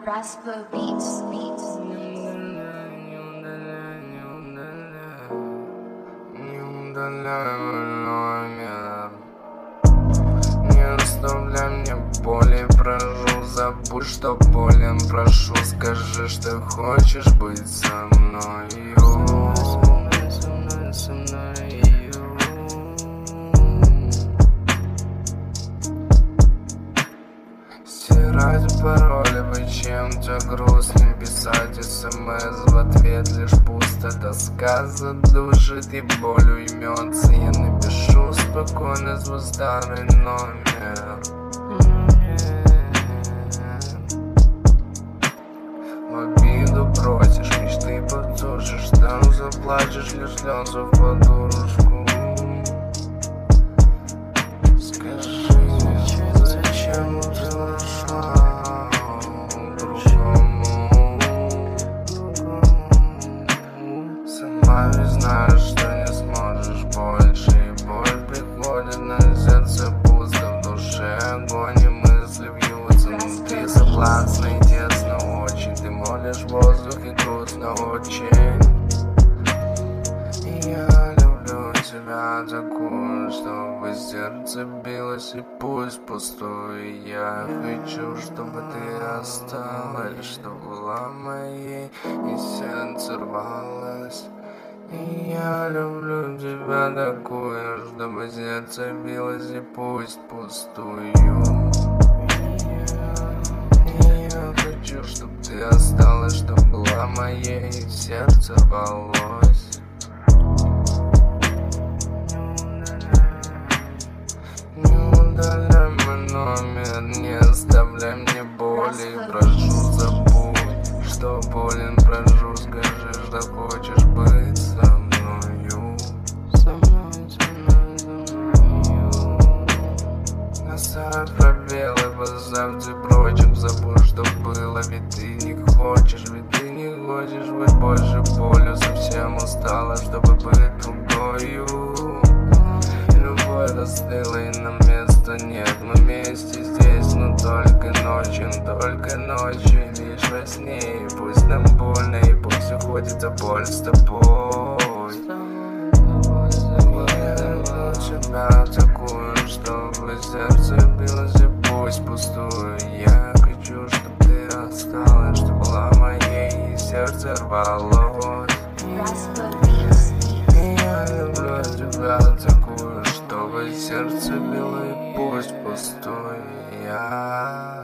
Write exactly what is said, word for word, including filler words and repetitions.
Raspa Beats, Beats. Не оставляй мне боли, прошу, забудь, что болен. Прошу, скажи, что хочешь быть со мной. Со мной, со мной, со мной. Стирать пароли, вы чем-то грустным, писать смс в ответ лишь пусто. Тоска задушит и боль уймется. Я напишу спокойно свой старый номер. В обиду просишь, мечты подсушишь, там заплачешь лишь слезы в подушку. Скажи, зачем ты ушла другому? Сама ведь знаешь, что не сможешь больше, и боль приходит на сердце пусто, в душе огонь и мысли вьются внутри. Согласно и тесно очень, ты молишь воздух и грустно очень. И я люблю тебя такую, чтобы сердце билось и пусть пустое. Я хочу, чтобы ты осталась, чтобы была моей и сердце рвалось. И я люблю тебя такую, чтобы сердце билось и пусть пустую. И я хочу, чтобы ты осталась, чтобы была моей и сердце рвалось. Не удаляй мой номер, не оставляй мне боли. Прошу, забудь, что болен, прошу, скажи, что хочешь быть со мною. Со мной, со мной, со мною. Оставь пробелы, поставьте прочим, забудь, что было. Ведь ты не хочешь, ведь ты не хочешь быть больше болью. Совсем устала, чтобы быть другою. Любовь застыла и на места нет. Мы вместе здесь, но только ночью, только ночью, лишь во сне. И пусть нам больно, и пусть уходит за боль с тобой. Я люблю тебя такую, чтобы сердце билось и пусть пустую. Я хочу, чтобы ты осталась, чтобы была моей и сердце рвалось. Я люблю тебя такую, чтобы сердце било и пусть пустое.